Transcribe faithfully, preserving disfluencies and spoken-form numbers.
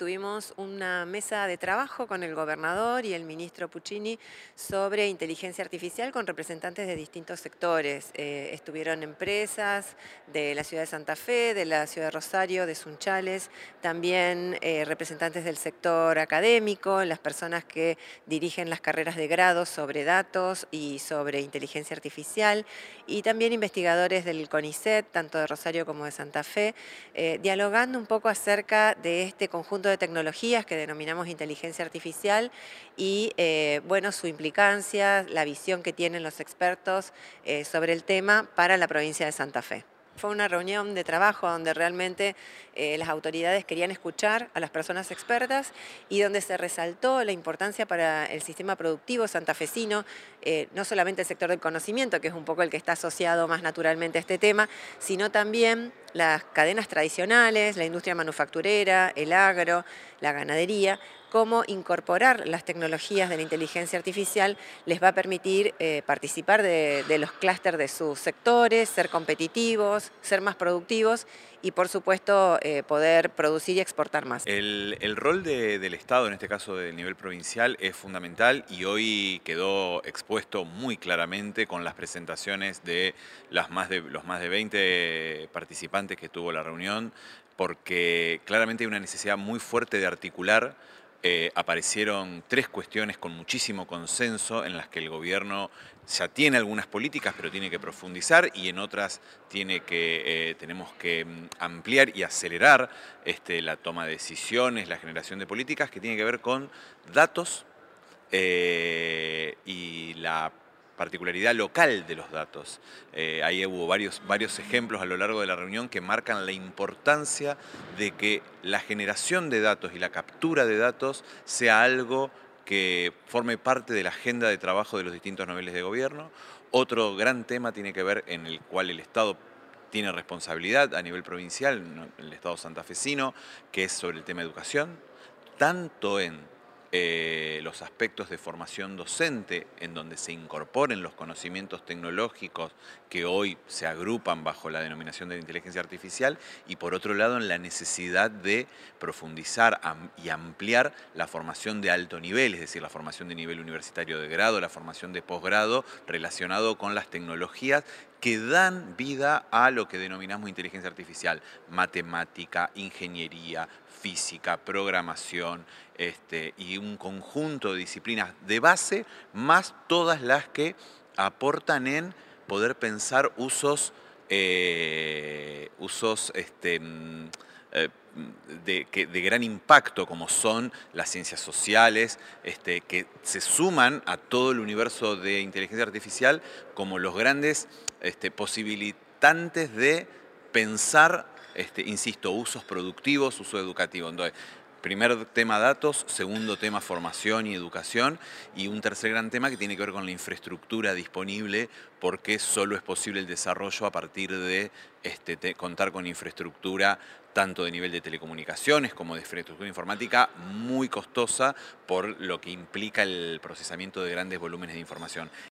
tuvimos una mesa de trabajo con el gobernador y el ministro Puccini sobre inteligencia artificial con representantes de distintos sectores. Eh, estuvieron empresas de la ciudad de Santa Fe, de la ciudad de Rosario, de Sunchales, también eh, representantes del sector académico, las personas que dirigen las carreras de grado sobre datos y sobre inteligencia artificial, y también investigadores del CONICET, tanto de Rosario como de Santa Fe, eh, dialogando un poco acerca de este conjunto de tecnologías que denominamos inteligencia artificial y eh, bueno, su implicancia, la visión que tienen los expertos eh, sobre el tema para la provincia de Santa Fe. Fue una reunión de trabajo donde realmente eh, las autoridades querían escuchar a las personas expertas y donde se resaltó la importancia para el sistema productivo santafesino, eh, no solamente el sector del conocimiento, que es un poco el que está asociado más naturalmente a este tema, sino también las cadenas tradicionales, la industria manufacturera, el agro, la ganadería. Cómo incorporar las tecnologías de la inteligencia artificial les va a permitir eh, participar de, de los clústeres de sus sectores, ser competitivos, ser más productivos y por supuesto eh, poder producir y exportar más. El, el rol de- del Estado, en este caso del nivel provincial, es fundamental y hoy quedó expuesto muy claramente con las presentaciones de, las más de los más de veinte participantes que tuvo la reunión, porque claramente hay una necesidad muy fuerte de articular. Eh, aparecieron tres cuestiones con muchísimo consenso en las que el gobierno ya tiene algunas políticas, pero tiene que profundizar, y en otras tiene que, eh, tenemos que mm, ampliar y acelerar este, la toma de decisiones, la generación de políticas, que tiene que ver con datos eh, y la particularidad local de los datos. Eh, ahí hubo varios, varios ejemplos a lo largo de la reunión que marcan la importancia de que la generación de datos y la captura de datos sea algo que forme parte de la agenda de trabajo de los distintos niveles de gobierno. Otro gran tema tiene que ver en el cual el Estado tiene responsabilidad a nivel provincial, el Estado santafesino, que es sobre el tema de educación, tanto en eh, los aspectos de formación docente, en donde se incorporen los conocimientos tecnológicos que hoy se agrupan bajo la denominación de la inteligencia artificial, y por otro lado en la necesidad de profundizar y ampliar la formación de alto nivel, es decir, la formación de nivel universitario de grado, la formación de posgrado relacionado con las tecnologías que dan vida a lo que denominamos inteligencia artificial: matemática, ingeniería, física, programación, este, y un conjunto de disciplinas de base, más todas las que aportan en poder pensar usos, eh, usos este, eh, de, que, de gran impacto, como son las ciencias sociales, este, que se suman a todo el universo de inteligencia artificial como los grandes este, posibilitantes de pensar, este, insisto, usos productivos, uso educativo. Entonces, primer tema datos, segundo tema formación y educación, y un tercer gran tema que tiene que ver con la infraestructura disponible, porque solo es posible el desarrollo a partir de este, te, contar con infraestructura tanto de nivel de telecomunicaciones como de infraestructura informática muy costosa por lo que implica el procesamiento de grandes volúmenes de información.